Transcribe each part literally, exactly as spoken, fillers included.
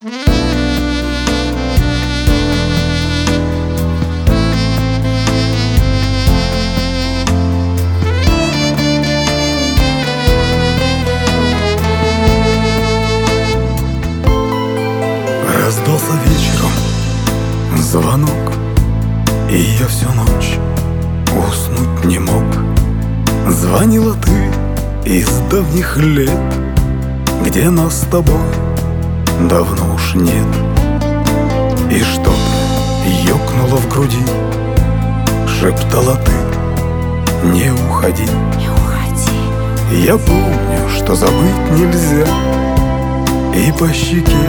Раздался вечером звонок, и я всю ночь уснуть не мог. Звонила ты из давних лет, где нас с тобой давно уж нет. И что-то ёкнуло в груди, шептала ты: не уходи, не уходи. Я помню, что забыть нельзя, и по щеке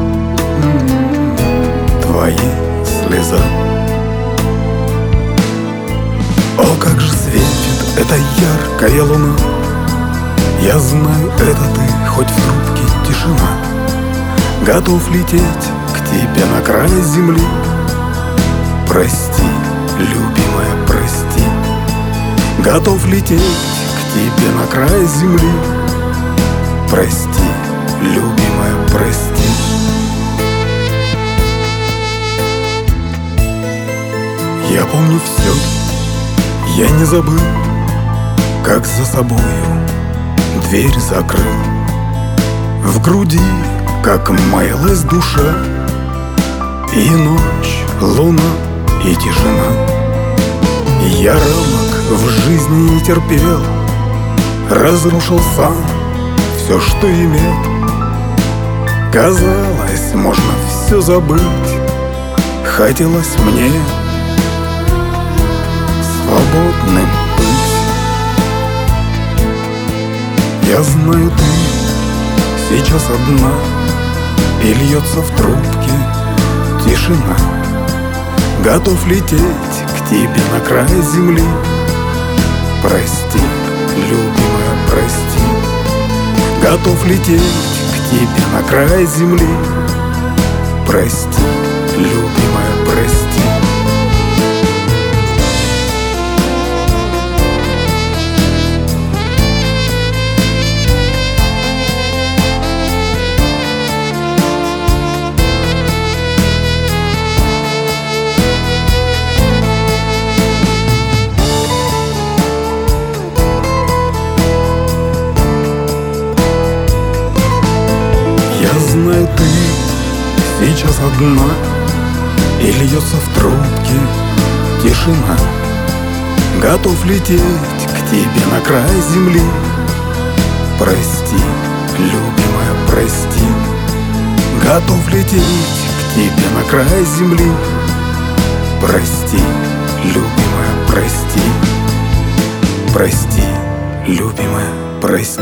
твои слеза. О, как же светит эта яркая луна! Я знаю, это ты, хоть в трубке тишина. Готов лететь к тебе на край земли. Прости, любимая, прости. Готов лететь к тебе на край земли. Прости, любимая, прости. Я помню все, я не забыл, как за собою дверь закрыл. В груди, как маялась душа, и ночь, луна, и тишина. Я рамок в жизни не терпел, разрушил сам все, что имел. Казалось, можно все забыть, хотелось мне свободным быть. Я знаю, ты сейчас одна, и льется в трубке тишина. Готов лететь к тебе на край земли. Прости, любимая, прости. Готов лететь к тебе на край земли. Прости, любимая, прости. Знаю, ты сейчас одна, и льется в трубке тишина. Готов лететь к тебе на край земли. Прости, любимая, прости. Готов лететь к тебе на край земли. Прости, любимая, прости. Прости, любимая, прости.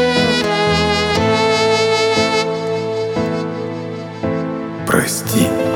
Прости.